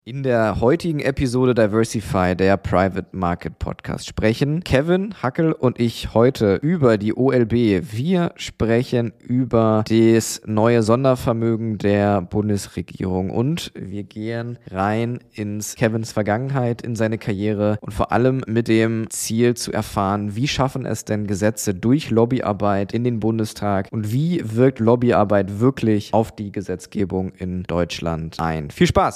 In der heutigen Episode Diversify, der Private Market Podcast, sprechen Kevin, Hackel und ich heute über die OLB. Wir sprechen über das neue Sondervermögen der Bundesregierung und wir gehen rein ins Kevins Vergangenheit, in seine Karriere und vor allem mit dem Ziel zu erfahren, wie schaffen es denn Gesetze durch Lobbyarbeit in den Bundestag und wie wirkt Lobbyarbeit wirklich auf die Gesetzgebung in Deutschland ein. Viel Spaß!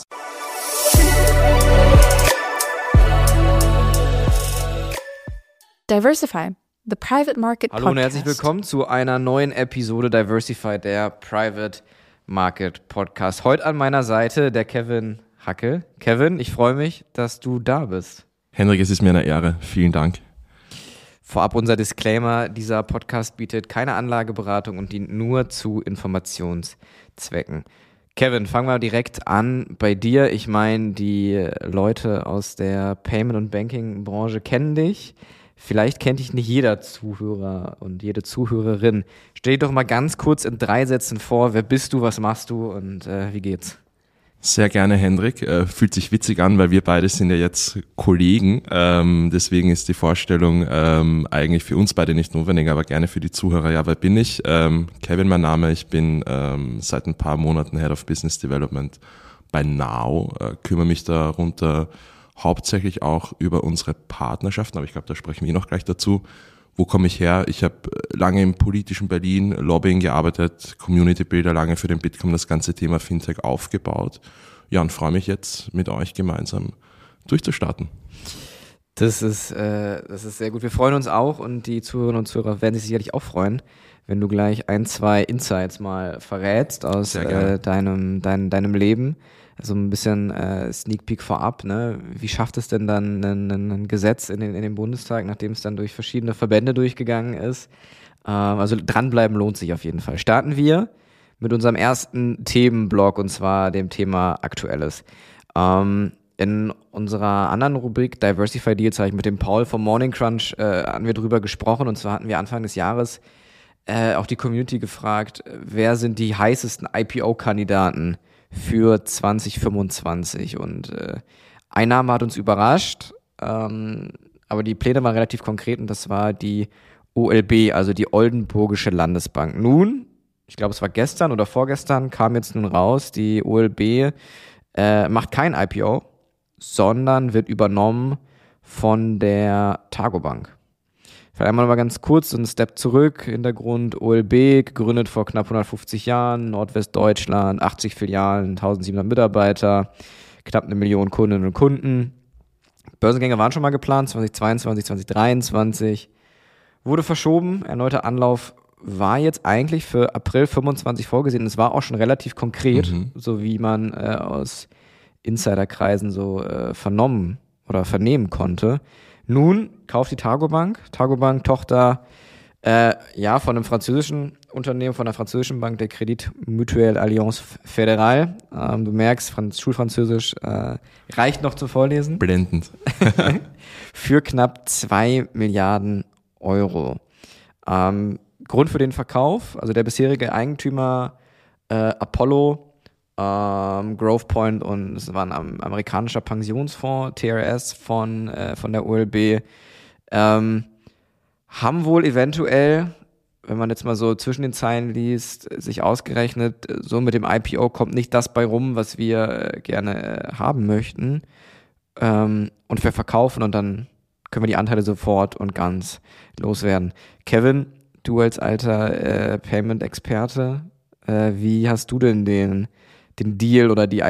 Diversify, the Private Market Podcast. Hallo und herzlich willkommen zu einer neuen Episode Diversify, der Private Market Podcast. Heute an meiner Seite der Kevin Hackel. Kevin, ich freue mich, dass du da bist. Henrik, es ist mir eine Ehre. Vielen Dank. Vorab unser Disclaimer, dieser Podcast bietet keine Anlageberatung und dient nur zu Informationszwecken. Kevin, fangen wir direkt an bei dir. Ich meine, die Leute aus der Payment- und Banking-Branche kennen dich. Vielleicht kennt dich nicht jeder Zuhörer und jede Zuhörerin. Stell dich doch mal ganz kurz in 3 Sätzen vor. Wer bist du, was machst du und wie geht's? Sehr gerne, Henrik. Fühlt sich witzig an, weil wir beide sind ja jetzt Kollegen. Deswegen ist die Vorstellung eigentlich für uns beide nicht notwendig, aber gerne für die Zuhörer. Ja, wer bin ich? Kevin, mein Name. Ich bin seit ein paar Monaten Head of Business Development bei Now. Kümmere mich darunter hauptsächlich auch über unsere Partnerschaften, aber ich glaube, da sprechen wir noch gleich dazu. Wo komme ich her? Ich habe lange im politischen Berlin Lobbying gearbeitet, Community Builder, lange für den Bitkom das ganze Thema Fintech aufgebaut. Ja, und freue mich jetzt mit euch gemeinsam durchzustarten. Das ist sehr gut. Wir freuen uns auch und die Zuhörerinnen und Zuhörer werden sich sicherlich auch freuen, wenn du gleich 1, 2 Insights mal verrätst aus deinem Leben. Also ein bisschen Sneak Peek vorab, ne? Wie schafft es denn dann ein Gesetz in den Bundestag, nachdem es dann durch verschiedene Verbände durchgegangen ist? Also dranbleiben lohnt sich auf jeden Fall. Starten wir mit unserem ersten Themenblock und zwar dem Thema Aktuelles. In unserer anderen Rubrik Diversify Deals habe ich mit dem Paul vom Morning Crunch hatten wir drüber gesprochen und zwar hatten wir Anfang des Jahres auch die Community gefragt, wer sind die heißesten IPO-Kandidaten für 2025 und ein Name hat uns überrascht, aber die Pläne waren relativ konkret und das war die OLB, also die Oldenburgische Landesbank. Nun, ich glaube es war gestern oder vorgestern, kam jetzt nun raus, die OLB macht kein IPO, sondern wird übernommen von der Targobank. Vielleicht einmal noch mal ganz kurz so einen Step zurück. Hintergrund OLB, gegründet vor knapp 150 Jahren, Nordwestdeutschland, 80 Filialen, 1700 Mitarbeiter, knapp 1 Million Kundinnen und Kunden. Börsengänge waren schon mal geplant, 2022, 2023. Wurde verschoben, erneuter Anlauf war jetzt eigentlich für April 25 vorgesehen. Es war auch schon relativ konkret, so wie man aus Insiderkreisen so vernommen oder vernehmen konnte. Nun kauft die Targobank, Tochter von einem französischen Unternehmen, von der französischen Bank, der Crédit Mutuelle Alliance Fédérale. Du merkst, Schulfranzösisch reicht noch zum Vorlesen. Blendend. Für knapp 2 Milliarden Euro. Grund für den Verkauf, also der bisherige Eigentümer Apollo, Growth Point und es war ein amerikanischer Pensionsfonds, TRS von der OLB, haben wohl eventuell, wenn man jetzt mal so zwischen den Zeilen liest, sich ausgerechnet, so mit dem IPO kommt nicht das bei rum, was wir gerne haben möchten und wir verkaufen und dann können wir die Anteile sofort und ganz loswerden. Kevin, du als alter Payment-Experte, wie hast du denn den Deal oder die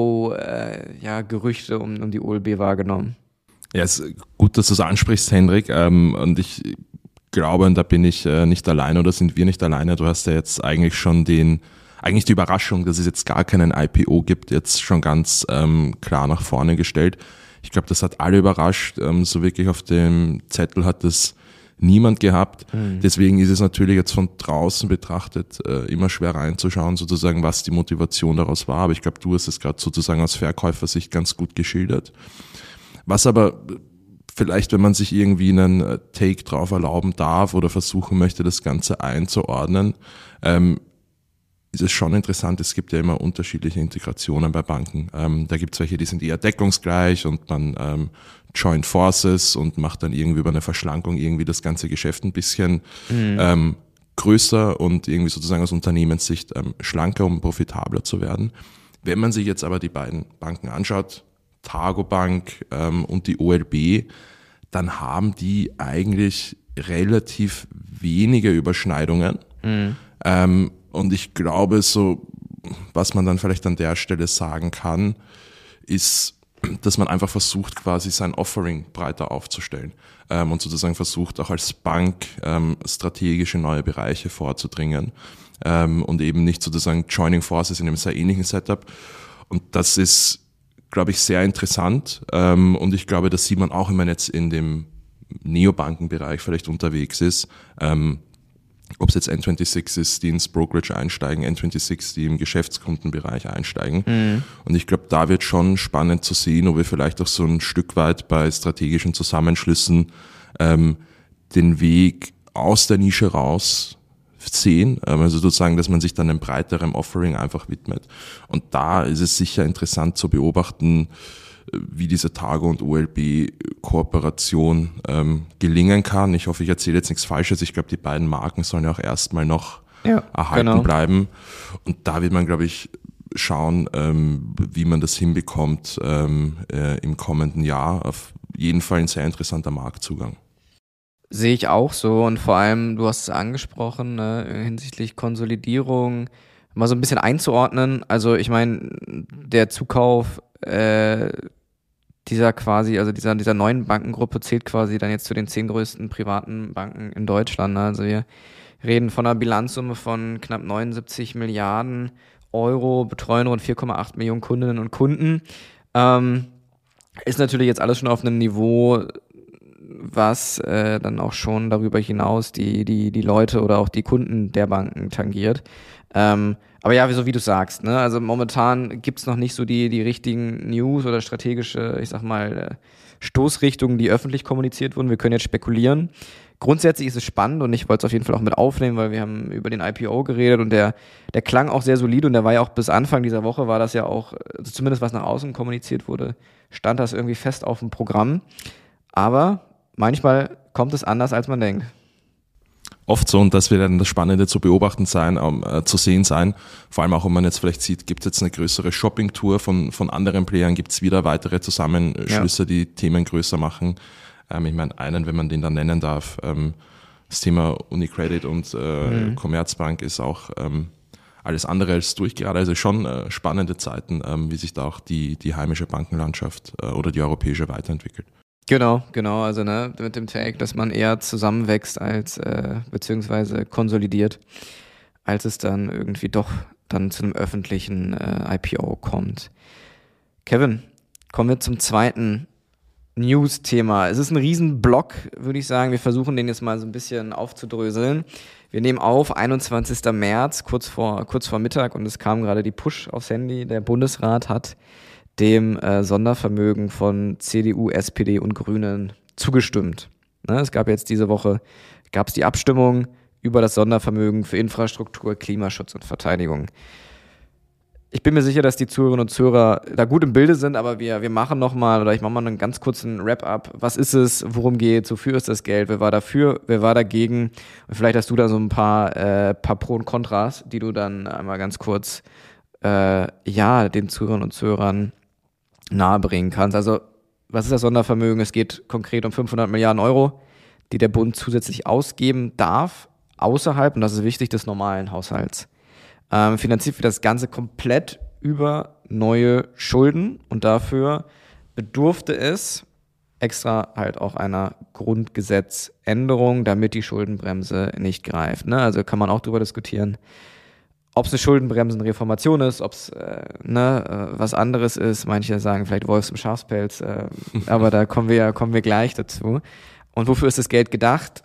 IPO-Gerüchte um die OLB wahrgenommen? Ja, es ist gut, dass du es ansprichst, Henrik. Und ich glaube, und da bin ich nicht alleine oder sind wir nicht alleine. Du hast ja jetzt eigentlich schon die Überraschung, dass es jetzt gar keinen IPO gibt, jetzt schon ganz klar nach vorne gestellt. Ich glaube, das hat alle überrascht. So wirklich auf dem Zettel hat das niemand gehabt. Deswegen ist es natürlich jetzt von draußen betrachtet immer schwer reinzuschauen, sozusagen, was die Motivation daraus war. Aber ich glaube, du hast es gerade sozusagen aus Verkäufersicht ganz gut geschildert. Was aber vielleicht, wenn man sich irgendwie einen Take drauf erlauben darf oder versuchen möchte, das Ganze einzuordnen, ist es schon interessant, es gibt ja immer unterschiedliche Integrationen bei Banken. Da gibt es welche, die sind eher deckungsgleich und man joint forces und macht dann irgendwie über eine Verschlankung irgendwie das ganze Geschäft ein bisschen größer und irgendwie sozusagen aus Unternehmenssicht schlanker, um profitabler zu werden. Wenn man sich jetzt aber die beiden Banken anschaut, Targobank und die OLB, dann haben die eigentlich relativ wenige Überschneidungen. Und ich glaube, so was man dann vielleicht an der Stelle sagen kann, ist, dass man einfach versucht, quasi sein Offering breiter aufzustellen und sozusagen versucht, auch als Bank strategische neue Bereiche vorzudringen und eben nicht sozusagen Joining Forces in einem sehr ähnlichen Setup. Und das ist, glaube ich, sehr interessant und ich glaube, das sieht man auch, wenn man jetzt in dem Neobankenbereich vielleicht unterwegs ist, ob es jetzt N26 ist, die ins Brokerage einsteigen, N26, die im Geschäftskundenbereich einsteigen. Und ich glaube, da wird schon spannend zu sehen, ob wir vielleicht auch so ein Stück weit bei strategischen Zusammenschlüssen den Weg aus der Nische raus sehen, also sozusagen, dass man sich dann einem breiteren Offering einfach widmet. Und da ist es sicher interessant zu beobachten, wie diese Targo- und OLB-Kooperation gelingen kann. Ich hoffe, ich erzähle jetzt nichts Falsches. Ich glaube, die beiden Marken sollen ja auch erstmal noch erhalten bleiben. Und da wird man, glaube ich, schauen, wie man das hinbekommt im kommenden Jahr. Auf jeden Fall ein sehr interessanter Marktzugang. Sehe ich auch so und vor allem, du hast es angesprochen, ne, hinsichtlich Konsolidierung, mal so ein bisschen einzuordnen. Also ich meine, der Zukauf dieser neuen Bankengruppe zählt quasi dann jetzt zu den 10 größten privaten Banken in Deutschland. Ne? Also wir reden von einer Bilanzsumme von knapp 79 Milliarden Euro, betreuen rund 4,8 Millionen Kundinnen und Kunden. Ist natürlich jetzt alles schon auf einem Niveau, was dann auch schon darüber hinaus die Leute oder auch die Kunden der Banken tangiert. Aber ja, so wie du sagst, ne? Also momentan gibt's noch nicht so die richtigen News oder strategische, ich sag mal, Stoßrichtungen, die öffentlich kommuniziert wurden. Wir können jetzt spekulieren. Grundsätzlich ist es spannend und ich wollte es auf jeden Fall auch mit aufnehmen, weil wir haben über den IPO geredet und der klang auch sehr solide und der war ja auch bis Anfang dieser Woche, war das ja auch, also zumindest was nach außen kommuniziert wurde, stand das irgendwie fest auf dem Programm. Aber manchmal kommt es anders, als man denkt. Oft so, und das wird dann das Spannende zu beobachten sein, zu sehen sein. Vor allem auch, wenn man jetzt vielleicht sieht, gibt es jetzt eine größere Shopping-Tour von anderen Playern, gibt es wieder weitere Zusammenschlüsse, die Themen größer machen. Ich meine, wenn man den dann nennen darf, das Thema UniCredit und Commerzbank ist auch alles andere als durch gerade. Also schon spannende Zeiten, wie sich da auch die heimische Bankenlandschaft oder die europäische weiterentwickelt. Genau, also ne, mit dem Take, dass man eher zusammenwächst als beziehungsweise konsolidiert, als es dann irgendwie doch dann zu einem öffentlichen IPO kommt. Kevin, kommen wir zum zweiten News-Thema. Es ist ein Riesenblock, würde ich sagen. Wir versuchen den jetzt mal so ein bisschen aufzudröseln. Wir nehmen auf, 21. März, kurz vor Mittag, und es kam gerade die Push aufs Handy. Der Bundesrat hat dem Sondervermögen von CDU, SPD und Grünen zugestimmt. Ne, es gab jetzt diese Woche die Abstimmung über das Sondervermögen für Infrastruktur, Klimaschutz und Verteidigung. Ich bin mir sicher, dass die Zuhörerinnen und Zuhörer da gut im Bilde sind, aber ich mache mal einen ganz kurzen Wrap-up. Was ist es? Worum geht's? Wofür ist das Geld? Wer war dafür? Wer war dagegen? Und vielleicht hast du da so ein paar Pro und Kontras, die du dann einmal ganz kurz den Zuhörerinnen und Zuhörern nahebringen kannst. Also, was ist das Sondervermögen? Es geht konkret um 500 Milliarden Euro, die der Bund zusätzlich ausgeben darf, außerhalb, und das ist wichtig, des normalen Haushalts. Finanziert wird das Ganze komplett über neue Schulden und dafür bedurfte es extra halt auch einer Grundgesetzänderung, damit die Schuldenbremse nicht greift. Ne? Also kann man auch darüber diskutieren, ob es eine Schuldenbremsenreformation ist, ob es was anderes ist. Manche sagen vielleicht Wolfs im Schafspelz, aber da kommen wir gleich dazu. Und wofür ist das Geld gedacht?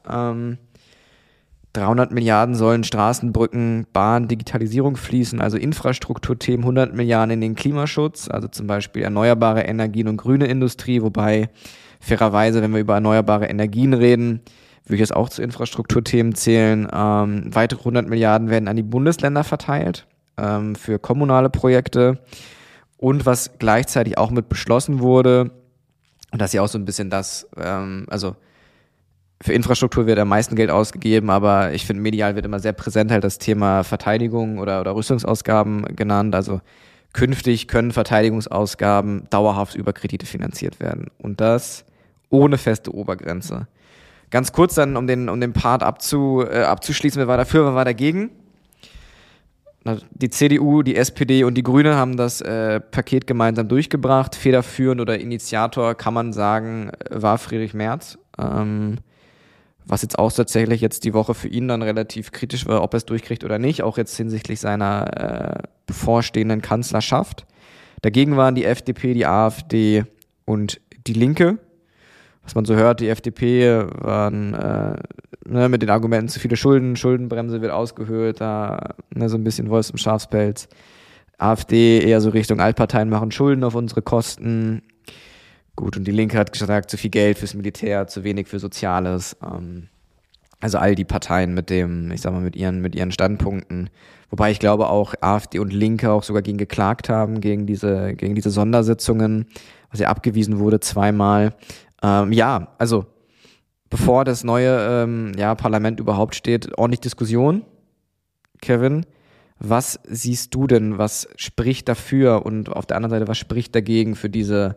300 Milliarden sollen Straßen, Brücken, Bahn, Digitalisierung fließen, also Infrastrukturthemen, 100 Milliarden in den Klimaschutz, also zum Beispiel erneuerbare Energien und grüne Industrie, wobei fairerweise, wenn wir über erneuerbare Energien reden, würde ich es auch zu Infrastrukturthemen zählen. Weitere 100 Milliarden werden an die Bundesländer verteilt, für kommunale Projekte. Und was gleichzeitig auch mit beschlossen wurde, und das ist ja auch so ein bisschen das, also für Infrastruktur wird am meisten Geld ausgegeben, aber ich finde, medial wird immer sehr präsent halt das Thema Verteidigung oder Rüstungsausgaben genannt. Also künftig können Verteidigungsausgaben dauerhaft über Kredite finanziert werden. Und das ohne feste Obergrenze. Ganz kurz dann, um den Part abzuschließen, wer war dafür, wer war dagegen? Die CDU, die SPD und die Grüne haben das Paket gemeinsam durchgebracht. Federführend oder Initiator, kann man sagen, war Friedrich Merz. Was jetzt auch tatsächlich jetzt die Woche für ihn dann relativ kritisch war, ob er es durchkriegt oder nicht, auch jetzt hinsichtlich seiner bevorstehenden Kanzlerschaft. Dagegen waren die FDP, die AfD und die Linke. Was man so hört, die FDP waren mit den Argumenten zu viele Schulden, Schuldenbremse wird ausgehöhlt, da so ein bisschen Wolfs im Schafspelz. AfD eher so Richtung Altparteien machen Schulden auf unsere Kosten. Gut, und die Linke hat gesagt, zu viel Geld fürs Militär, zu wenig für Soziales. Also all die Parteien mit ihren Standpunkten. Wobei ich glaube auch AfD und Linke auch sogar gegen geklagt haben, gegen diese Sondersitzungen, was ja abgewiesen wurde 2-mal. Also bevor das neue Parlament überhaupt steht, ordentlich Diskussion. Kevin, was siehst du denn, was spricht dafür und auf der anderen Seite, was spricht dagegen für dieses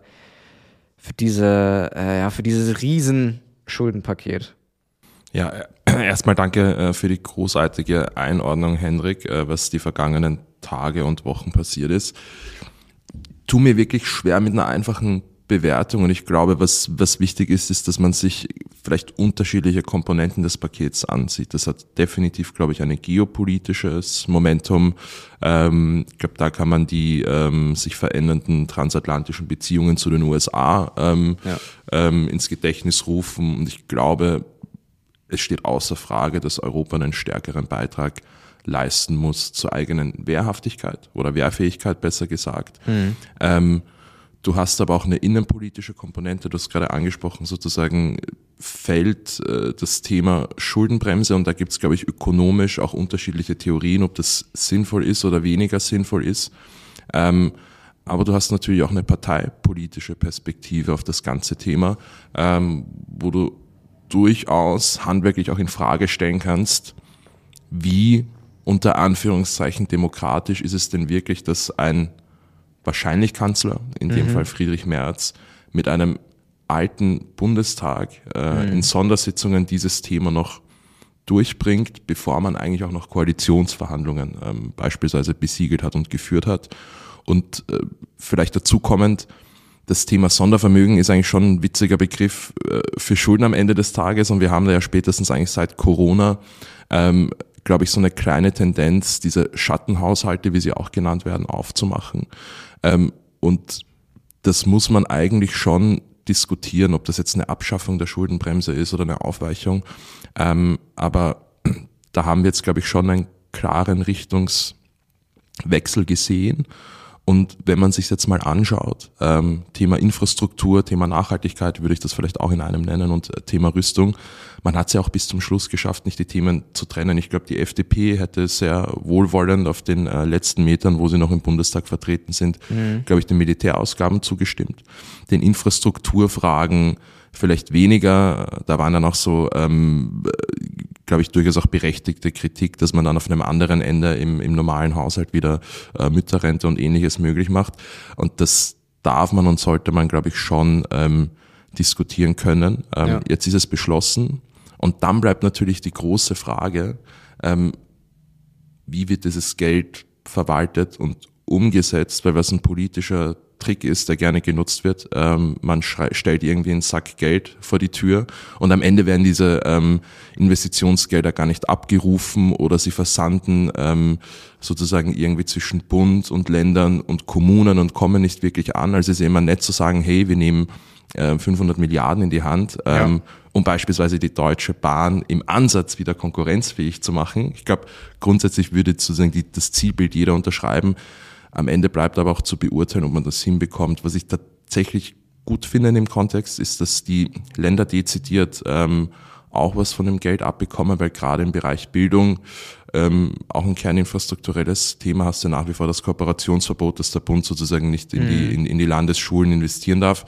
riesen Schuldenpaket? Ja, erstmal danke für die großartige Einordnung, Hendrik, was die vergangenen Tage und Wochen passiert ist. Tu mir wirklich schwer mit einer einfachen Bewertung, und ich glaube, was wichtig ist, dass man sich vielleicht unterschiedliche Komponenten des Pakets ansieht. Das hat definitiv, glaube ich, ein geopolitisches Momentum. Ich glaube, da kann man die sich verändernden transatlantischen Beziehungen zu den USA ins Gedächtnis rufen, und ich glaube, es steht außer Frage, dass Europa einen stärkeren Beitrag leisten muss zur eigenen Wehrhaftigkeit oder Wehrfähigkeit, besser gesagt. Du hast aber auch eine innenpolitische Komponente, du hast gerade angesprochen, sozusagen fällt das Thema Schuldenbremse, und da gibt es, glaube ich, ökonomisch auch unterschiedliche Theorien, ob das sinnvoll ist oder weniger sinnvoll ist. Aber du hast natürlich auch eine parteipolitische Perspektive auf das ganze Thema, wo du durchaus handwerklich auch in Frage stellen kannst, wie unter Anführungszeichen demokratisch ist es denn wirklich, dass ein wahrscheinlich Kanzler, in dem Fall Friedrich Merz, mit einem alten Bundestag in Sondersitzungen dieses Thema noch durchbringt, bevor man eigentlich auch noch Koalitionsverhandlungen beispielsweise besiegelt hat und geführt hat. Und vielleicht dazu kommend, das Thema Sondervermögen ist eigentlich schon ein witziger Begriff für Schulden am Ende des Tages, und wir haben da ja spätestens eigentlich seit Corona glaube ich, so eine kleine Tendenz, diese Schattenhaushalte, wie sie auch genannt werden, aufzumachen. Und das muss man eigentlich schon diskutieren, ob das jetzt eine Abschaffung der Schuldenbremse ist oder eine Aufweichung. Aber da haben wir jetzt, glaube ich, schon einen klaren Richtungswechsel gesehen. Und wenn man sich jetzt mal anschaut, Thema Infrastruktur, Thema Nachhaltigkeit würde ich das vielleicht auch in einem nennen, und Thema Rüstung, man hat es ja auch bis zum Schluss geschafft, nicht die Themen zu trennen. Ich glaube, die FDP hätte sehr wohlwollend auf den letzten Metern, wo sie noch im Bundestag vertreten sind, glaube ich, den Militärausgaben zugestimmt. Den Infrastrukturfragen vielleicht weniger, da waren dann auch so, glaube ich, durchaus auch berechtigte Kritik, dass man dann auf einem anderen Ende im normalen Haushalt wieder Mütterrente und Ähnliches möglich macht. Und das darf man und sollte man, glaube ich, schon diskutieren können. Jetzt ist es beschlossen, und dann bleibt natürlich die große Frage, wie wird dieses Geld verwaltet und umgesetzt, weil was ein politischer Trick ist, der gerne genutzt wird. Man stellt irgendwie einen Sack Geld vor die Tür, und am Ende werden diese Investitionsgelder gar nicht abgerufen, oder sie versanden sozusagen irgendwie zwischen Bund und Ländern und Kommunen und kommen nicht wirklich an. Also es ist immer nett zu sagen, hey, wir nehmen 500 Milliarden in die Hand, um beispielsweise die Deutsche Bahn im Ansatz wieder konkurrenzfähig zu machen. Ich glaube, grundsätzlich würde sozusagen das Zielbild jeder unterschreiben. Am Ende bleibt aber auch zu beurteilen, ob man das hinbekommt. Was ich tatsächlich gut finde in dem Kontext, ist, dass die Länder dezidiert auch was von dem Geld abbekommen, weil gerade im Bereich Bildung auch ein kerninfrastrukturelles Thema hast du nach wie vor das Kooperationsverbot, dass der Bund sozusagen nicht in die Landesschulen investieren darf.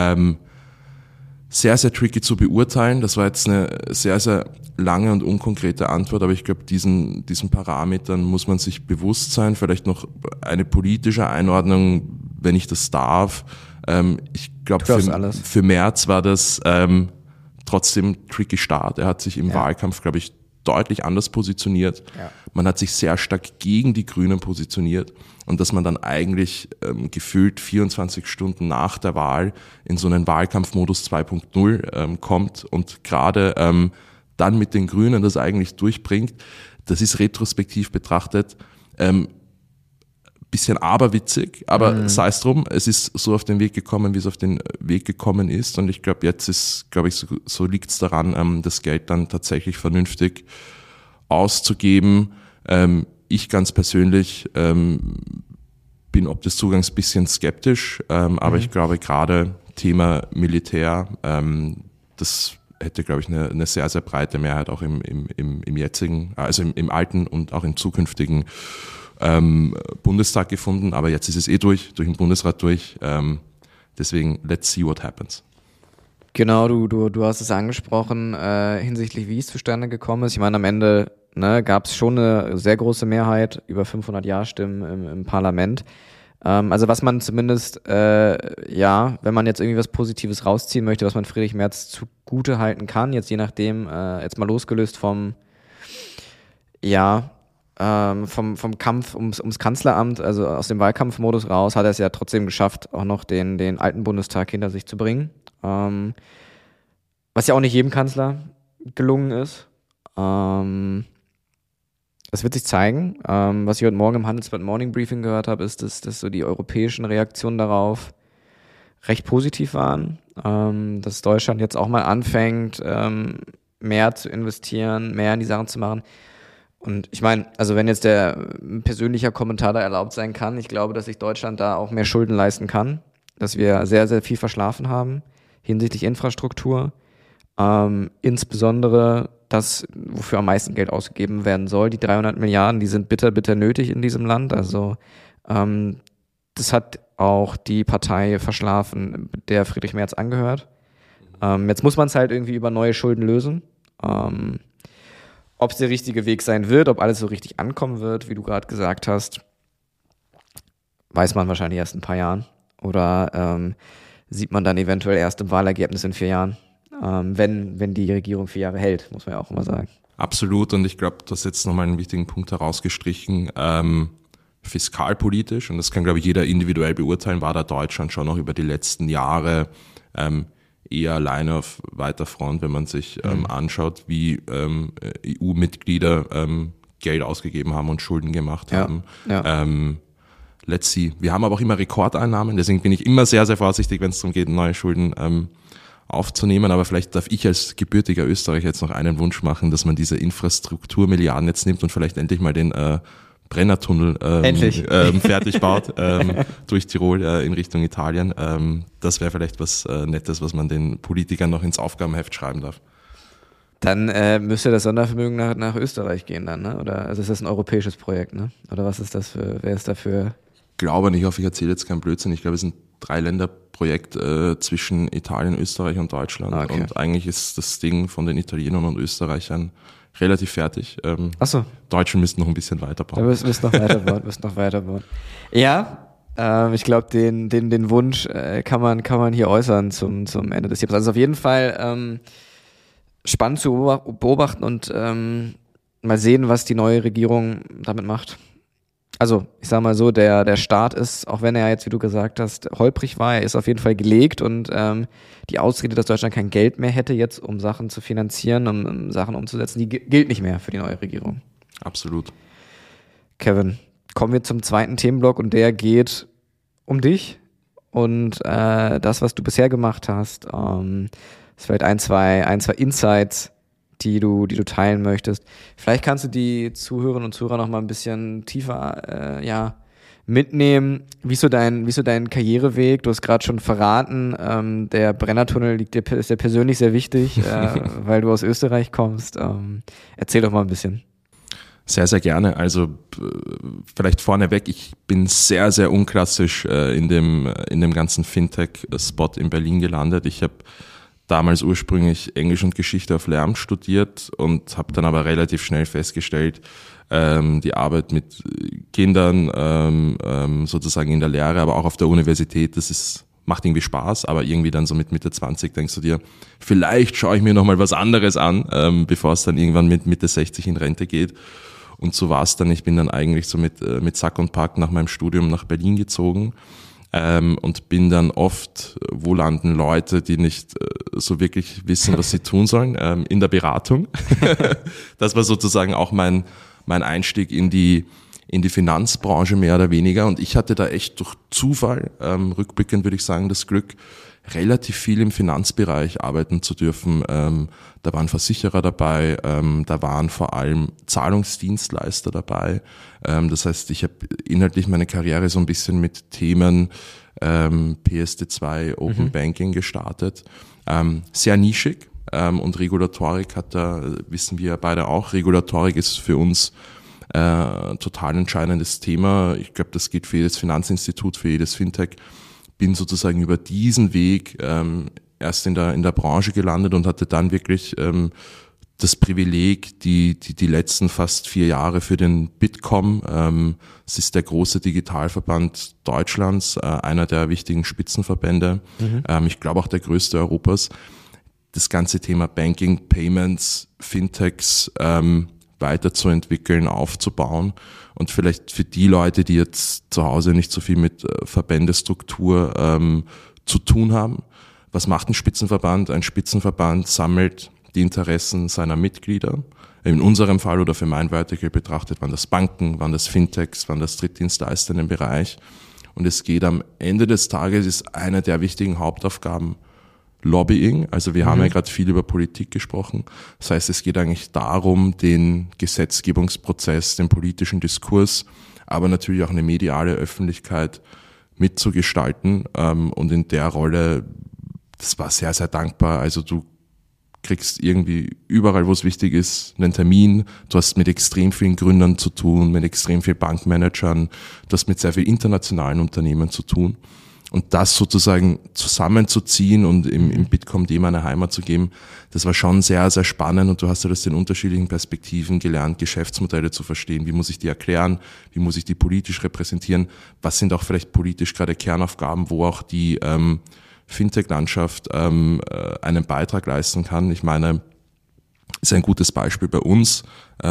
Sehr, sehr tricky zu beurteilen. Das war jetzt eine sehr, sehr lange und unkonkrete Antwort, aber ich glaube, diesen Parametern muss man sich bewusst sein. Vielleicht noch eine politische Einordnung, wenn ich das darf. Ich glaube, für Merz war das trotzdem tricky Start. Er hat sich im Wahlkampf, glaube ich, deutlich anders positioniert. Ja. Man hat sich sehr stark gegen die Grünen positioniert und dass man dann eigentlich gefühlt 24 Stunden nach der Wahl in so einen Wahlkampfmodus 2.0 kommt und gerade dann mit den Grünen das eigentlich durchbringt, das ist retrospektiv betrachtet bisschen aberwitzig, aber sei es drum, es ist so auf den Weg gekommen, wie es auf den Weg gekommen ist und ich glaube, jetzt ist, glaube ich, so liegt es daran, das Geld dann tatsächlich vernünftig auszugeben. Ich ganz persönlich bin ob des Zugangs ein bisschen skeptisch, aber ich glaube gerade Thema Militär, das hätte, glaube ich, eine sehr, sehr breite Mehrheit auch im jetzigen, also im alten und auch im zukünftigen Bundestag gefunden, aber jetzt ist es durch den Bundesrat durch. Deswegen, let's see what happens. Genau, du hast es angesprochen, hinsichtlich wie es zustande gekommen ist. Ich meine, am Ende gab es schon eine sehr große Mehrheit, über 500 Ja-Stimmen im Parlament. Also was man zumindest, wenn man jetzt irgendwie was Positives rausziehen möchte, was man Friedrich Merz zugute halten kann, jetzt je nachdem, jetzt mal losgelöst vom Kampf ums Kanzleramt, also aus dem Wahlkampfmodus raus, hat er es ja trotzdem geschafft, auch noch den alten Bundestag hinter sich zu bringen. Was ja auch nicht jedem Kanzler gelungen ist. Das wird sich zeigen. Was ich heute Morgen im Handelsblatt Morning Briefing gehört habe, ist, dass so die europäischen Reaktionen darauf recht positiv waren. Dass Deutschland jetzt auch mal anfängt, mehr zu investieren, mehr in die Sachen zu machen. Und ich meine, also wenn jetzt der persönlicher Kommentar da erlaubt sein kann, ich glaube, dass sich Deutschland da auch mehr Schulden leisten kann, dass wir sehr, sehr viel verschlafen haben hinsichtlich Infrastruktur, insbesondere das, wofür am meisten Geld ausgegeben werden soll. Die 300 Milliarden, die sind bitter, bitter nötig in diesem Land. Also das hat auch die Partei verschlafen, der Friedrich Merz angehört. Jetzt muss man es halt irgendwie über neue Schulden lösen. Ob es der richtige Weg sein wird, ob alles so richtig ankommen wird, wie du gerade gesagt hast, weiß man wahrscheinlich erst in ein paar Jahren. Oder sieht man dann eventuell erst im Wahlergebnis in 4 Jahren, wenn die Regierung 4 Jahre hält, muss man ja auch immer sagen. Absolut, und ich glaube, du hast jetzt nochmal einen wichtigen Punkt herausgestrichen, fiskalpolitisch, und das kann, glaube ich, jeder individuell beurteilen, war da Deutschland schon noch über die letzten Jahre eher alleine auf weiter Front, wenn man sich anschaut, wie EU-Mitglieder Geld ausgegeben haben und Schulden gemacht haben. Ja. Let's see. Wir haben aber auch immer Rekordeinnahmen, deswegen bin ich immer sehr, sehr vorsichtig, wenn es darum geht, neue Schulden aufzunehmen. Aber vielleicht darf ich als gebürtiger Österreicher jetzt noch einen Wunsch machen, dass man diese Infrastrukturmilliarden jetzt nimmt und vielleicht endlich mal den Brennertunnel fertig baut durch Tirol in Richtung Italien. Das wäre vielleicht was Nettes, was man den Politikern noch ins Aufgabenheft schreiben darf. Dann müsste das Sondervermögen nach Österreich gehen dann, ne? Oder also ist das ein europäisches Projekt, ne? Oder was ist das wer ist dafür? Ich glaube nicht, ich hoffe, ich erzähle jetzt keinen Blödsinn. Ich glaube, es ist ein 3-Länder-Projekt zwischen Italien, Österreich und Deutschland. Okay. Und eigentlich ist das Ding von den Italienern und Österreichern relativ fertig. Ach so. Deutschen müssten noch ein bisschen weiterbauen. Da müssen noch weiterbauen. Ja, ich glaube, den Wunsch kann man hier äußern zum Ende des Jahres. Also auf jeden Fall spannend zu beobachten und mal sehen, was die neue Regierung damit macht. Also, ich sag mal so, der Start ist, auch wenn er jetzt, wie du gesagt hast, holprig war, er ist auf jeden Fall gelegt und die Ausrede, dass Deutschland kein Geld mehr hätte jetzt, um Sachen zu finanzieren, um Sachen umzusetzen, die gilt nicht mehr für die neue Regierung. Absolut. Kevin, kommen wir zum zweiten Themenblock und der geht um dich und das, was du bisher gemacht hast. Es vielleicht ein, zwei Insights, die du teilen möchtest. Vielleicht kannst du die Zuhörerinnen und Zuhörer noch mal ein bisschen tiefer mitnehmen. Wie ist so dein Karriereweg? Du hast gerade schon verraten, der Brennertunnel ist dir persönlich sehr wichtig, weil du aus Österreich kommst. Erzähl doch mal ein bisschen. Sehr, sehr gerne. Also vielleicht vorneweg, ich bin sehr, sehr unklassisch in dem ganzen Fintech-Spot in Berlin gelandet. Ich habe damals ursprünglich Englisch und Geschichte auf Lehramt studiert und habe dann aber relativ schnell festgestellt, die Arbeit mit Kindern sozusagen in der Lehre, aber auch auf der Universität, macht irgendwie Spaß, aber irgendwie dann so mit Mitte 20 denkst du dir, vielleicht schaue ich mir nochmal was anderes an, bevor es dann irgendwann mit Mitte 60 in Rente geht. Und so war es dann. Ich bin dann eigentlich so mit Sack und Pack nach meinem Studium nach Berlin gezogen und bin dann oft, wo landen Leute, die nicht so wirklich wissen, was sie tun sollen, in der Beratung. Das war sozusagen auch mein Einstieg in die Finanzbranche mehr oder weniger. Und ich hatte da echt durch Zufall, rückblickend würde ich sagen, das Glück, relativ viel im Finanzbereich arbeiten zu dürfen. Da waren Versicherer dabei, da waren vor allem Zahlungsdienstleister dabei. Das heißt, ich habe inhaltlich meine Karriere so ein bisschen mit Themen PSD2, Open Banking gestartet. Sehr nischig und Regulatorik hat da, wissen wir beide auch, Regulatorik ist für uns total entscheidendes Thema. Ich glaube, das geht für jedes Finanzinstitut, für jedes Fintech. Bin sozusagen über diesen Weg erst in der Branche gelandet und hatte dann wirklich das Privileg, die letzten fast 4 Jahre für den Bitkom, es ist der große Digitalverband Deutschlands, einer der wichtigen Spitzenverbände, ich glaube auch der größte Europas, das ganze Thema Banking, Payments, Fintechs weiterzuentwickeln, aufzubauen. Und vielleicht für die Leute, die jetzt zu Hause nicht so viel mit Verbändestruktur zu tun haben. Was macht ein Spitzenverband? Ein Spitzenverband sammelt die Interessen seiner Mitglieder. In unserem Fall oder für mein Vertical betrachtet waren das Banken, waren das Fintechs, waren das Drittdienstleister in dem Bereich. Und es geht am Ende des Tages, ist eine der wichtigen Hauptaufgaben Lobbying, also wir haben ja gerade viel über Politik gesprochen. Das heißt, es geht eigentlich darum, den Gesetzgebungsprozess, den politischen Diskurs, aber natürlich auch eine mediale Öffentlichkeit mitzugestalten. Und in der Rolle, das war sehr, sehr dankbar. Also du kriegst irgendwie überall, wo es wichtig ist, einen Termin. Du hast mit extrem vielen Gründern zu tun, mit extrem vielen Bankmanagern. Du hast mit sehr vielen internationalen Unternehmen zu tun. Und das sozusagen zusammenzuziehen und im Bitkom-Thema eine Heimat zu geben, das war schon sehr, sehr spannend. Und du hast ja das in unterschiedlichen Perspektiven gelernt, Geschäftsmodelle zu verstehen. Wie muss ich die erklären? Wie muss ich die politisch repräsentieren? Was sind auch vielleicht politisch gerade Kernaufgaben, wo auch die Fintech-Landschaft einen Beitrag leisten kann? Ich meine, ist ein gutes Beispiel bei uns.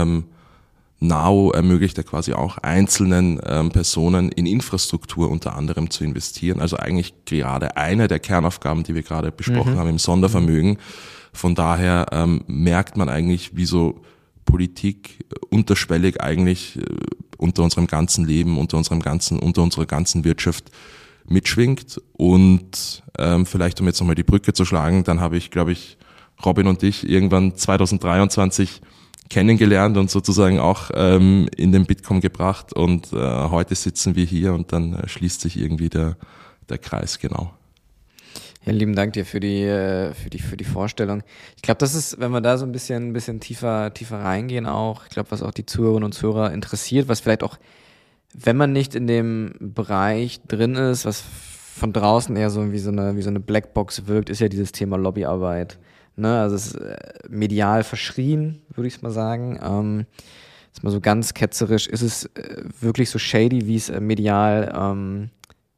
Now ermöglicht ja quasi auch einzelnen Personen in Infrastruktur unter anderem zu investieren. Also eigentlich gerade eine der Kernaufgaben, die wir gerade besprochen haben im Sondervermögen. Von daher merkt man eigentlich, wie so Politik unterschwellig eigentlich unter unserem ganzen Leben, unter unserer ganzen Wirtschaft mitschwingt. Und vielleicht, um jetzt nochmal die Brücke zu schlagen, dann habe ich, glaube ich, Robin und ich irgendwann 2023 kennengelernt und sozusagen auch in den Bitkom gebracht und heute sitzen wir hier und dann schließt sich irgendwie der Kreis, genau. Ja, lieben Dank dir für die Vorstellung. Ich glaube, das ist, wenn wir da so ein bisschen tiefer reingehen auch, ich glaube, was auch die Zuhörerinnen und Zuhörer interessiert, was vielleicht auch, wenn man nicht in dem Bereich drin ist, was von draußen eher so wie so eine Blackbox wirkt, ist ja dieses Thema Lobbyarbeit. Ne, also es ist medial verschrien, würde ich es mal sagen. Jetzt mal so ganz ketzerisch, ist es wirklich so shady, wie es medial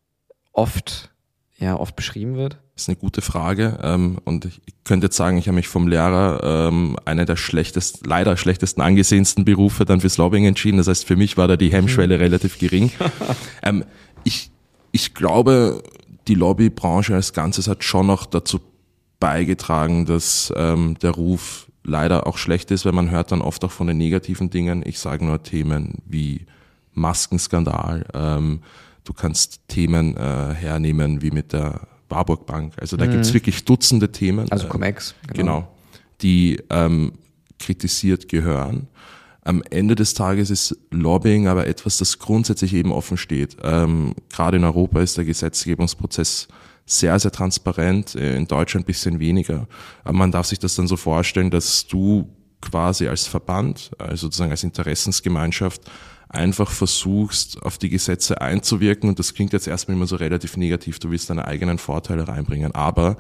oft beschrieben wird? Das ist eine gute Frage. Und ich könnte jetzt sagen, ich habe mich vom Lehrer einer der leider schlechtesten angesehensten Berufe dann fürs Lobbying entschieden. Das heißt, für mich war da die Hemmschwelle relativ gering. Ich glaube, die Lobbybranche als Ganzes hat schon noch dazu beigetragen, dass der Ruf leider auch schlecht ist, weil man hört dann oft auch von den negativen Dingen. Ich sage nur Themen wie Maskenskandal. Du kannst Themen hernehmen wie mit der Warburg Bank. Also da gibt's wirklich Dutzende Themen. Also Cum-Ex. Genau. Die kritisiert gehören. Am Ende des Tages ist Lobbying aber etwas, das grundsätzlich eben offen steht. Gerade in Europa ist der Gesetzgebungsprozess sehr, sehr transparent, in Deutschland ein bisschen weniger. Aber man darf sich das dann so vorstellen, dass du quasi als Verband, also sozusagen als Interessensgemeinschaft, einfach versuchst, auf die Gesetze einzuwirken. Und das klingt jetzt erstmal immer so relativ negativ, du willst deine eigenen Vorteile reinbringen. Aber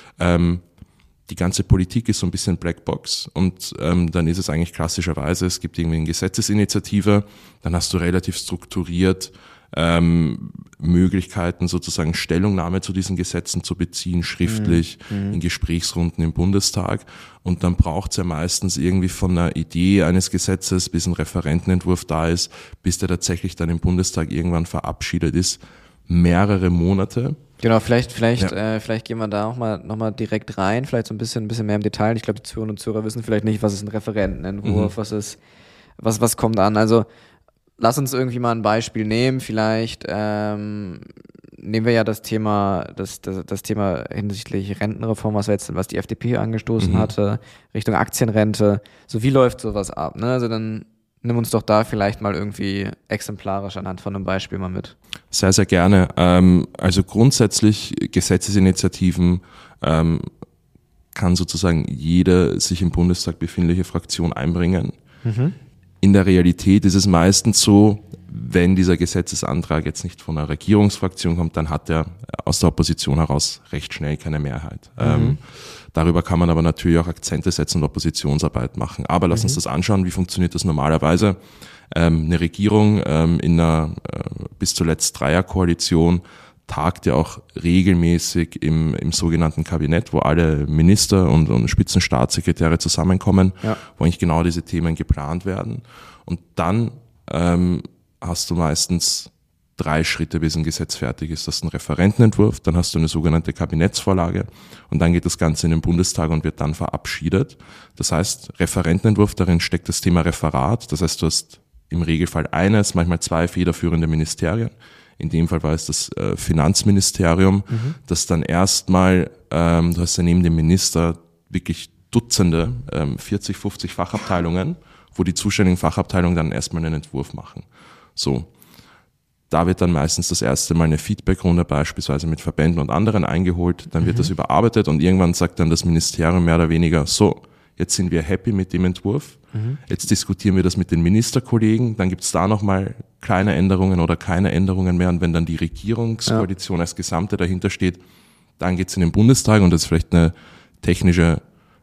die ganze Politik ist so ein bisschen Blackbox und dann ist es eigentlich klassischerweise, es gibt irgendwie eine Gesetzesinitiative, dann hast du relativ strukturiert Möglichkeiten, sozusagen Stellungnahme zu diesen Gesetzen zu beziehen, schriftlich, in Gesprächsrunden im Bundestag. Und dann braucht es ja meistens irgendwie von einer Idee eines Gesetzes, bis ein Referentenentwurf da ist, bis der tatsächlich dann im Bundestag irgendwann verabschiedet ist, mehrere Monate. Genau, vielleicht gehen wir da auch noch mal direkt rein, vielleicht so ein bisschen mehr im Detail. Ich glaube, die Zuhörerinnen und Zuhörer wissen vielleicht nicht, was ist ein Referentenentwurf, was kommt an. Also lass uns irgendwie mal ein Beispiel nehmen. Vielleicht nehmen wir ja das Thema hinsichtlich Rentenreform, was die FDP angestoßen hatte, Richtung Aktienrente. So, wie läuft sowas ab? Ne? Also dann nimm uns doch da vielleicht mal irgendwie exemplarisch anhand von einem Beispiel mal mit. Sehr, sehr gerne. Also grundsätzlich Gesetzesinitiativen kann sozusagen jede sich im Bundestag befindliche Fraktion einbringen. In der Realität ist es meistens so, wenn dieser Gesetzesantrag jetzt nicht von einer Regierungsfraktion kommt, dann hat er aus der Opposition heraus recht schnell keine Mehrheit. Darüber kann man aber natürlich auch Akzente setzen und Oppositionsarbeit machen. Aber lass uns das anschauen, wie funktioniert das normalerweise. Eine Regierung in einer bis zuletzt Dreierkoalition tagt ja auch regelmäßig im sogenannten Kabinett, wo alle Minister und Spitzenstaatssekretäre zusammenkommen, wo eigentlich genau diese Themen geplant werden. Und dann hast du meistens 3 Schritte, bis ein Gesetz fertig ist. Das ist ein Referentenentwurf, dann hast du eine sogenannte Kabinettsvorlage und dann geht das Ganze in den Bundestag und wird dann verabschiedet. Das heißt, Referentenentwurf, darin steckt das Thema Referat. Das heißt, du hast im Regelfall eines, manchmal 2 federführende Ministerien. In dem Fall war es das Finanzministerium, das dann erstmal, du hast ja neben dem Minister wirklich Dutzende, 40, 50 Fachabteilungen, wo die zuständigen Fachabteilungen dann erstmal einen Entwurf machen. So. Da wird dann meistens das erste Mal eine Feedbackrunde beispielsweise mit Verbänden und anderen eingeholt, dann wird das überarbeitet und irgendwann sagt dann das Ministerium mehr oder weniger, so, jetzt sind wir happy mit dem Entwurf, jetzt diskutieren wir das mit den Ministerkollegen, dann gibt's da nochmal kleine Änderungen oder keine Änderungen mehr und wenn dann die Regierungskoalition als Gesamte dahinter steht, dann geht's in den Bundestag und das ist vielleicht eine technische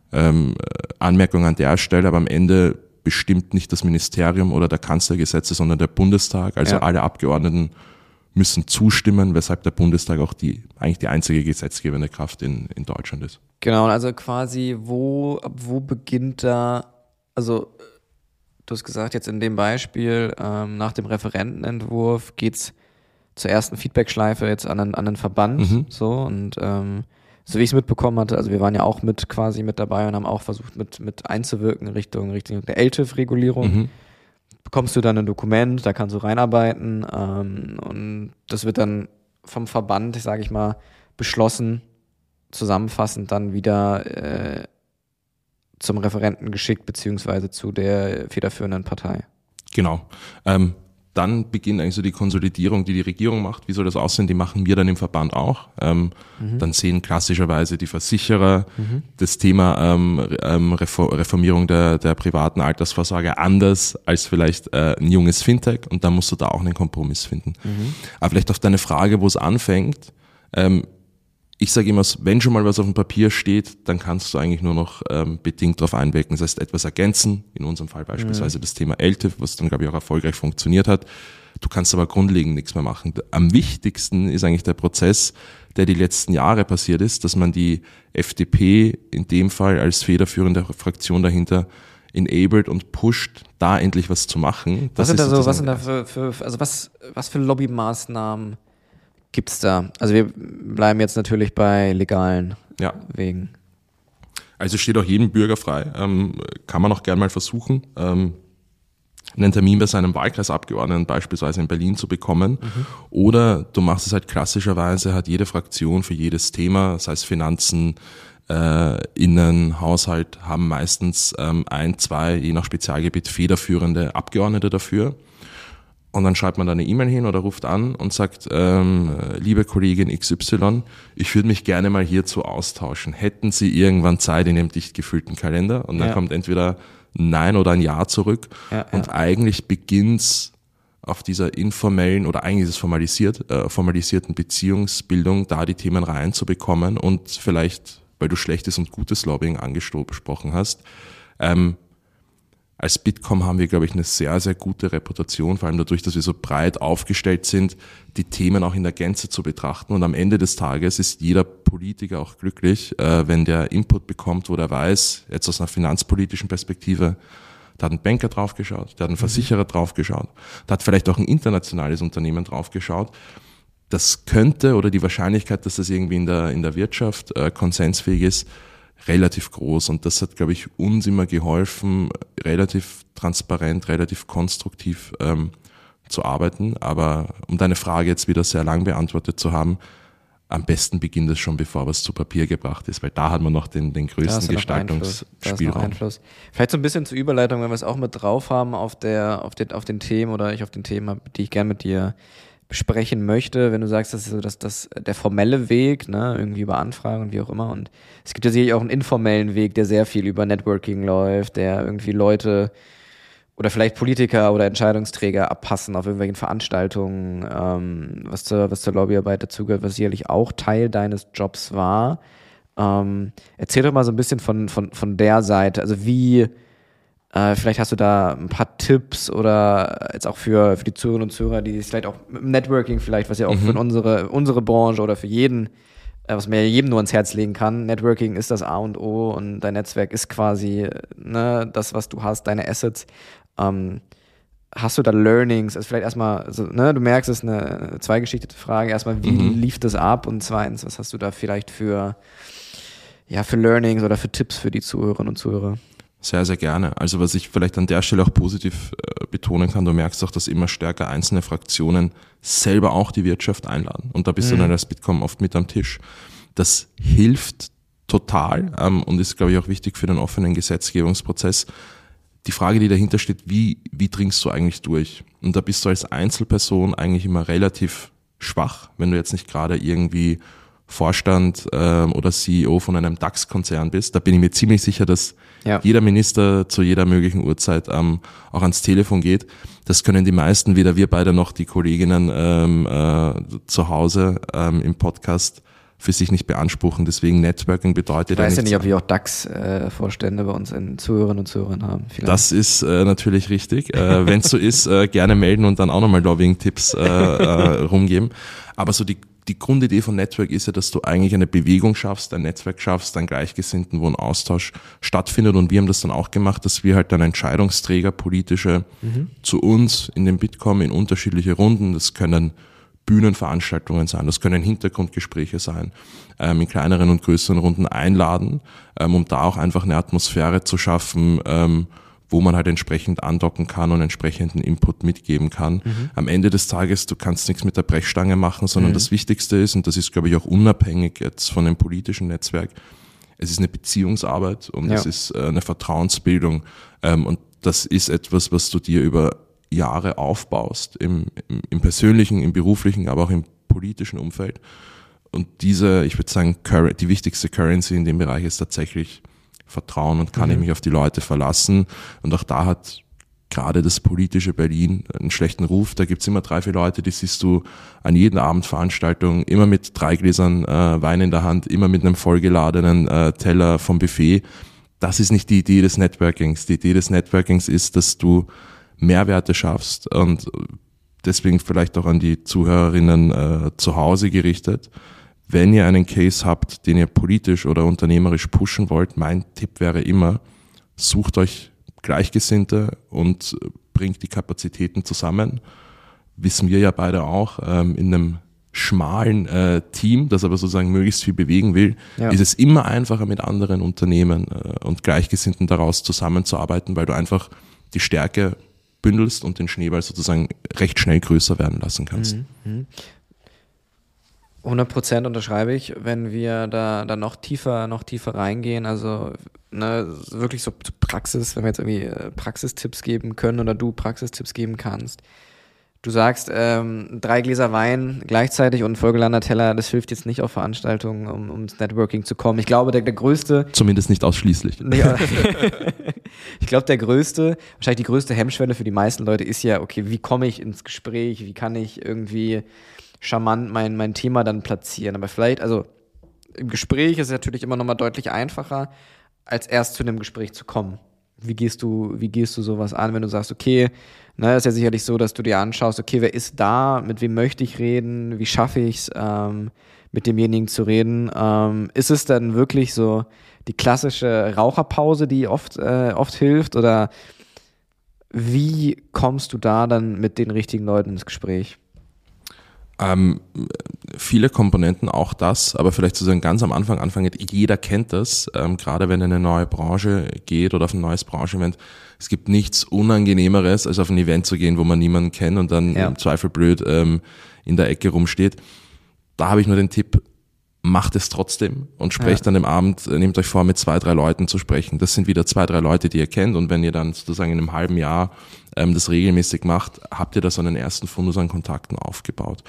Anmerkung an der Stelle, aber am Ende bestimmt nicht das Ministerium oder der Kanzlergesetze, sondern der Bundestag. Also alle Abgeordneten müssen zustimmen, weshalb der Bundestag auch eigentlich die einzige gesetzgebende Kraft in Deutschland ist. Genau, also quasi wo beginnt da, also du hast gesagt, jetzt in dem Beispiel, nach dem Referentenentwurf geht's zur ersten Feedbackschleife jetzt an den Verband, so und so wie ich es mitbekommen hatte, also wir waren ja auch mit dabei und haben auch versucht mit einzuwirken Richtung der LTIF-Regulierung. Bekommst du dann ein Dokument, da kannst du reinarbeiten und das wird dann vom Verband, sage ich mal, beschlossen, zusammenfassend dann wieder zum Referenten geschickt, beziehungsweise zu der federführenden Partei. Genau. Dann beginnt eigentlich so die Konsolidierung, die Regierung macht. Wie soll das aussehen? Die machen wir dann im Verband auch. Dann sehen klassischerweise die Versicherer das Thema Reformierung der privaten Altersvorsorge anders als vielleicht ein junges Fintech und dann musst du da auch einen Kompromiss finden. Aber vielleicht auf deine Frage, wo es anfängt. Ich sage immer, wenn schon mal was auf dem Papier steht, dann kannst du eigentlich nur noch bedingt darauf einwirken. Das heißt, etwas ergänzen, in unserem Fall beispielsweise das Thema LTIF, was dann, glaube ich, auch erfolgreich funktioniert hat. Du kannst aber grundlegend nichts mehr machen. Am wichtigsten ist eigentlich der Prozess, der die letzten Jahre passiert ist, dass man die FDP in dem Fall als federführende Fraktion dahinter enabled und pusht, da endlich was zu machen. Was sind da für Lobbymaßnahmen gibt's da? Also wir bleiben jetzt natürlich bei legalen Wegen. Also steht auch jedem Bürger frei. Kann man auch gerne mal versuchen, einen Termin bei seinem Wahlkreisabgeordneten beispielsweise in Berlin zu bekommen. Oder du machst es halt klassischerweise, hat jede Fraktion für jedes Thema, sei es Finanzen, Innenhaushalt haben meistens 1, 2, je nach Spezialgebiet, federführende Abgeordnete dafür. Und dann schreibt man da eine E-Mail hin oder ruft an und sagt, liebe Kollegin XY, ich würde mich gerne mal hierzu austauschen. Hätten Sie irgendwann Zeit in Ihrem dicht gefüllten Kalender? Und dann kommt entweder Nein oder ein Ja zurück. Und eigentlich beginnt's auf dieser informellen oder eigentlich ist es formalisierten Beziehungsbildung, da die Themen reinzubekommen und vielleicht, weil du schlechtes und gutes Lobbying angesprochen hast, als Bitkom haben wir, glaube ich, eine sehr, sehr gute Reputation, vor allem dadurch, dass wir so breit aufgestellt sind, die Themen auch in der Gänze zu betrachten. Und am Ende des Tages ist jeder Politiker auch glücklich, wenn der Input bekommt, wo der weiß, jetzt aus einer finanzpolitischen Perspektive, da hat ein Banker draufgeschaut, da hat ein Versicherer draufgeschaut, da hat vielleicht auch ein internationales Unternehmen draufgeschaut. Das könnte oder die Wahrscheinlichkeit, dass das irgendwie in der Wirtschaft konsensfähig ist, relativ groß, und das hat, glaube ich, uns immer geholfen, relativ transparent, relativ konstruktiv zu arbeiten. Aber um deine Frage jetzt wieder sehr lang beantwortet zu haben, am besten beginnt es schon, bevor was zu Papier gebracht ist, weil da hat man noch den größten Gestaltungsspielraum. Vielleicht so ein bisschen zur Überleitung, wenn wir es auch mit drauf haben auf den Themen oder ich auf den Themen, die ich gerne mit dir besprechen möchte, wenn du sagst, das ist so das der formelle Weg, ne, irgendwie über Anfragen und wie auch immer. Und es gibt ja sicherlich auch einen informellen Weg, der sehr viel über Networking läuft, der irgendwie Leute oder vielleicht Politiker oder Entscheidungsträger abpassen auf irgendwelchen Veranstaltungen, was zur Lobbyarbeit dazugehört, was sicherlich auch Teil deines Jobs war. Erzähl doch mal so ein bisschen von der Seite, also wie vielleicht hast du da ein paar Tipps oder jetzt auch für die Zuhörerinnen und Zuhörer, die vielleicht auch mit Networking vielleicht, was ja auch für unsere Branche oder für jeden, was man ja jedem nur ans Herz legen kann. Networking ist das A und O und dein Netzwerk ist quasi das, was du hast, deine Assets. Hast du da Learnings? Also vielleicht erstmal, du merkst, es ist eine zweigeschichtete Frage. Erstmal, wie lief das ab? Und zweitens, was hast du da vielleicht für Learnings oder für Tipps für die Zuhörerinnen und Zuhörer? Sehr, sehr gerne. Also was ich vielleicht an der Stelle auch positiv betonen kann, du merkst auch, dass immer stärker einzelne Fraktionen selber auch die Wirtschaft einladen. Und da bist du dann als Bitkom oft mit am Tisch. Das hilft total und ist, glaube ich, auch wichtig für den offenen Gesetzgebungsprozess. Die Frage, die dahinter steht, wie dringst du eigentlich durch? Und da bist du als Einzelperson eigentlich immer relativ schwach, wenn du jetzt nicht gerade irgendwie Vorstand oder CEO von einem DAX-Konzern bist. Da bin ich mir ziemlich sicher, dass jeder Minister zu jeder möglichen Uhrzeit auch ans Telefon geht. Das können die meisten, weder wir beide noch die Kolleginnen zu Hause im Podcast für sich nicht beanspruchen. Deswegen Networking bedeutet ja nichts. Ich weiß ja nicht, ob wir auch DAX-Vorstände bei uns in Zuhörerinnen und Zuhörern haben. Vielleicht. Das ist natürlich richtig. Wenn es so ist, gerne melden und dann auch nochmal Lobbying-Tipps rumgeben. Aber so die Grundidee von Network ist ja, dass du eigentlich eine Bewegung schaffst, ein Netzwerk schaffst, ein Gleichgesinnten, wo ein Austausch stattfindet. Und wir haben das dann auch gemacht, dass wir halt dann Entscheidungsträger, politische, zu uns in den Bitkom in unterschiedliche Runden, das können Bühnenveranstaltungen sein, das können Hintergrundgespräche sein, in kleineren und größeren Runden einladen, um da auch einfach eine Atmosphäre zu schaffen, wo man halt entsprechend andocken kann und entsprechenden Input mitgeben kann. Am Ende des Tages, du kannst nichts mit der Brechstange machen, sondern das Wichtigste ist, und das ist, glaube ich, auch unabhängig jetzt von dem politischen Netzwerk, es ist eine Beziehungsarbeit und es ist eine Vertrauensbildung und das ist etwas, was du dir über Jahre aufbaust, im persönlichen, im beruflichen, aber auch im politischen Umfeld. Und diese, ich würde sagen, die wichtigste Currency in dem Bereich ist tatsächlich Vertrauen und kann ich mich auf die Leute verlassen. Und auch da hat gerade das politische Berlin einen schlechten Ruf. Da gibt's immer 3, 4 Leute, die siehst du an jeder Abendveranstaltung, immer mit 3 Gläsern Wein in der Hand, immer mit einem vollgeladenen Teller vom Buffet. Das ist nicht die Idee des Networkings. Die Idee des Networkings ist, dass du Mehrwerte schaffst und deswegen vielleicht auch an die Zuhörerinnen zu Hause gerichtet. Wenn ihr einen Case habt, den ihr politisch oder unternehmerisch pushen wollt, mein Tipp wäre immer, sucht euch Gleichgesinnte und bringt die Kapazitäten zusammen. Wissen wir ja beide auch, in einem schmalen Team, das aber sozusagen möglichst viel bewegen will, ist es immer einfacher mit anderen Unternehmen und Gleichgesinnten daraus zusammenzuarbeiten, weil du einfach die Stärke bündelst und den Schneeball sozusagen recht schnell größer werden lassen kannst. 100% unterschreibe ich, wenn wir da noch tiefer reingehen, also wirklich so Praxis, wenn wir jetzt irgendwie Praxistipps geben können oder du Praxistipps geben kannst. Du sagst, 3 Gläser Wein gleichzeitig und ein vollgeladener Teller, das hilft jetzt nicht auf Veranstaltungen, um ins Networking zu kommen. Ich glaube, der größte... Zumindest nicht ausschließlich. Ich glaube, wahrscheinlich die größte Hemmschwelle für die meisten Leute ist ja, okay, wie komme ich ins Gespräch, wie kann ich irgendwie charmant mein Thema dann platzieren. Aber vielleicht, also im Gespräch ist es natürlich immer nochmal deutlich einfacher, als erst zu einem Gespräch zu kommen. Wie gehst du sowas an, wenn du sagst, okay, ist ja sicherlich so, dass du dir anschaust, okay, wer ist da, mit wem möchte ich reden, wie schaffe ich es, mit demjenigen zu reden. Ist es dann wirklich so die klassische Raucherpause, die oft hilft, oder wie kommst du da dann mit den richtigen Leuten ins Gespräch? Viele Komponenten, auch das, aber vielleicht zu sagen, ganz am Anfang, jeder kennt das, gerade wenn in eine neue Branche geht oder auf ein neues Branchen-Event. Es gibt nichts Unangenehmeres, als auf ein Event zu gehen, wo man niemanden kennt und dann im Zweifel blöd in der Ecke rumsteht. Da habe ich nur den Tipp, macht es trotzdem und sprecht an dem Abend, nehmt euch vor, mit 2, 3 Leuten zu sprechen. Das sind wieder 2, 3 Leute, die ihr kennt, und wenn ihr dann sozusagen in einem halben Jahr das regelmäßig macht, habt ihr da so einen ersten Fundus an Kontakten aufgebaut.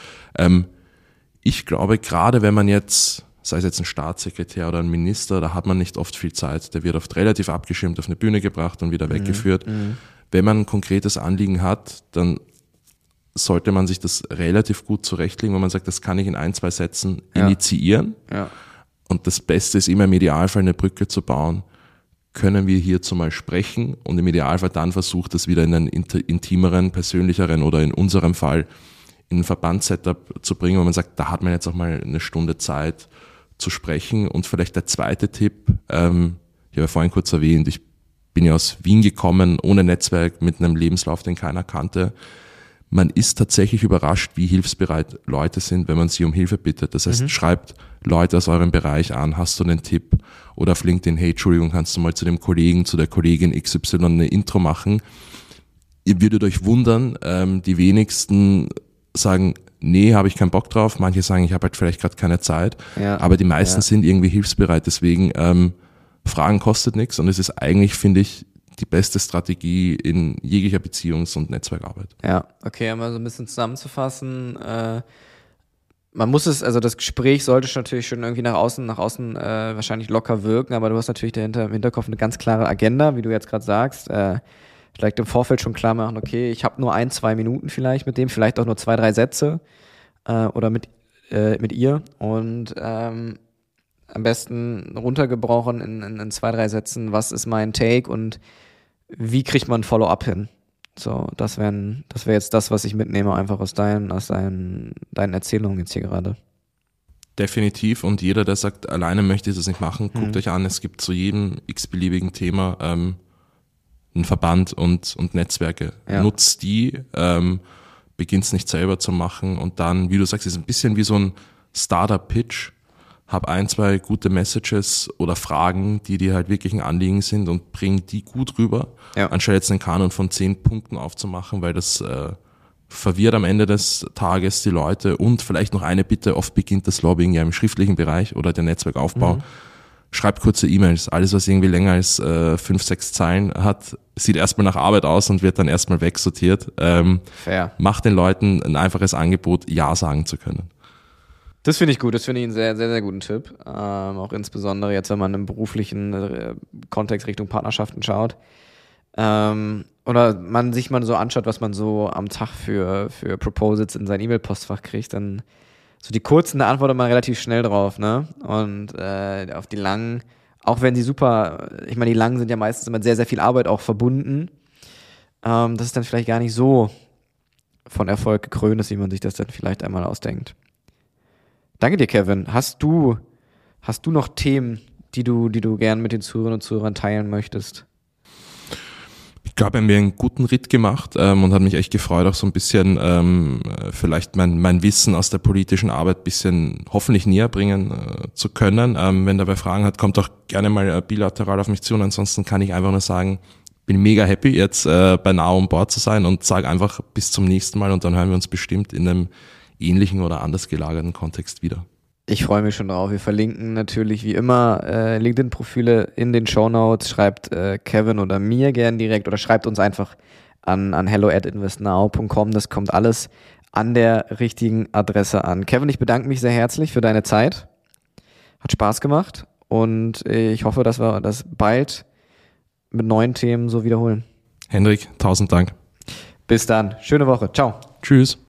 Ich glaube, gerade wenn man jetzt, sei es jetzt ein Staatssekretär oder ein Minister, da hat man nicht oft viel Zeit. Der wird oft relativ abgeschirmt auf eine Bühne gebracht und wieder weggeführt. Wenn man ein konkretes Anliegen hat, dann sollte man sich das relativ gut zurechtlegen, wenn man sagt, das kann ich in 1, 2 Sätzen initiieren. Ja. Und das Beste ist immer im Idealfall eine Brücke zu bauen. Können wir hierzu mal sprechen, und im Idealfall dann versucht, das wieder in einen intimeren, persönlicheren oder in unserem Fall in ein Verbandssetup zu bringen, wo man sagt, da hat man jetzt auch mal eine Stunde Zeit zu sprechen. Und vielleicht der zweite Tipp, ich habe ja vorhin kurz erwähnt, ich bin ja aus Wien gekommen, ohne Netzwerk, mit einem Lebenslauf, den keiner kannte. Man ist tatsächlich überrascht, wie hilfsbereit Leute sind, wenn man sie um Hilfe bittet. Das heißt, schreibt Leute aus eurem Bereich an, hast du einen Tipp? Oder auf LinkedIn, hey, Entschuldigung, kannst du mal zu dem Kollegen, zu der Kollegin XY eine Intro machen? Ihr würdet euch wundern, die wenigsten sagen, nee, habe ich keinen Bock drauf. Manche sagen, ich habe halt vielleicht gerade keine Zeit. Ja. Aber die meisten sind irgendwie hilfsbereit. Deswegen, Fragen kostet nichts, und es ist eigentlich, finde ich, die beste Strategie in jeglicher Beziehungs- und Netzwerkarbeit. Ja, okay, um mal so ein bisschen zusammenzufassen. Man muss also das Gespräch sollte natürlich schon irgendwie nach außen wahrscheinlich locker wirken, aber du hast natürlich dahinter im Hinterkopf eine ganz klare Agenda, wie du jetzt gerade sagst. Vielleicht im Vorfeld schon klar machen, okay, ich habe nur 1, 2 Minuten vielleicht mit dem, vielleicht auch nur 2, 3 Sätze oder mit ihr, und am besten runtergebrochen in 2, 3 Sätzen, was ist mein Take und wie kriegt man ein Follow-up hin? So, das wäre jetzt das, was ich mitnehme, einfach aus deinen Erzählungen jetzt hier gerade. Definitiv, und jeder, der sagt, alleine möchte ich das nicht machen, guckt euch an, es gibt zu jedem x-beliebigen Thema einen Verband und Netzwerke. Ja. Nutzt die, beginnt's nicht selber zu machen, und dann, wie du sagst, ist ein bisschen wie so ein Startup-Pitch. Hab 1, 2 gute Messages oder Fragen, die dir halt wirklich ein Anliegen sind, und bring die gut rüber, anstatt jetzt einen Kanon von 10 Punkten aufzumachen, weil das verwirrt am Ende des Tages die Leute. Und vielleicht noch eine Bitte, oft beginnt das Lobbying ja im schriftlichen Bereich oder der Netzwerkaufbau. Schreibt kurze E-Mails. Alles, was irgendwie länger als 5, 6 Zeilen hat, sieht erstmal nach Arbeit aus und wird dann erstmal wegsortiert. Macht den Leuten ein einfaches Angebot, Ja sagen zu können. Das finde ich gut, das finde ich einen sehr, sehr, sehr guten Tipp. Auch insbesondere jetzt, wenn man im beruflichen Kontext Richtung Partnerschaften schaut. Oder man sich mal so anschaut, was man so am Tag für Proposals in sein E-Mail-Postfach kriegt, dann so die kurzen, da antwortet man relativ schnell drauf, ne? Und auf die langen, auch wenn sie super, ich meine, die langen sind ja meistens mit sehr, sehr viel Arbeit auch verbunden. Das ist dann vielleicht gar nicht so von Erfolg gekrönt ist, wie man sich das dann vielleicht einmal ausdenkt. Danke dir, Kevin. Hast du noch Themen, die du gern mit den Zuhörern und Zuhörern teilen möchtest? Ich glaube, haben wir einen guten Ritt gemacht und hat mich echt gefreut, auch so ein bisschen vielleicht mein Wissen aus der politischen Arbeit ein bisschen hoffentlich näher bringen zu können. Wenn dabei Fragen hat, kommt auch gerne mal bilateral auf mich zu, und ansonsten kann ich einfach nur sagen, bin mega happy, jetzt bei Now on Board zu sein, und sage einfach bis zum nächsten Mal, und dann hören wir uns bestimmt in einem ähnlichen oder anders gelagerten Kontext wieder. Ich freue mich schon drauf. Wir verlinken natürlich wie immer LinkedIn-Profile in den Shownotes. Schreibt Kevin oder mir gern direkt oder schreibt uns einfach an hello@investnow.com. Das kommt alles an der richtigen Adresse an. Kevin, ich bedanke mich sehr herzlich für deine Zeit. Hat Spaß gemacht und ich hoffe, dass wir das bald mit neuen Themen so wiederholen. Hendrik, 1000 Dank. Bis dann. Schöne Woche. Ciao. Tschüss.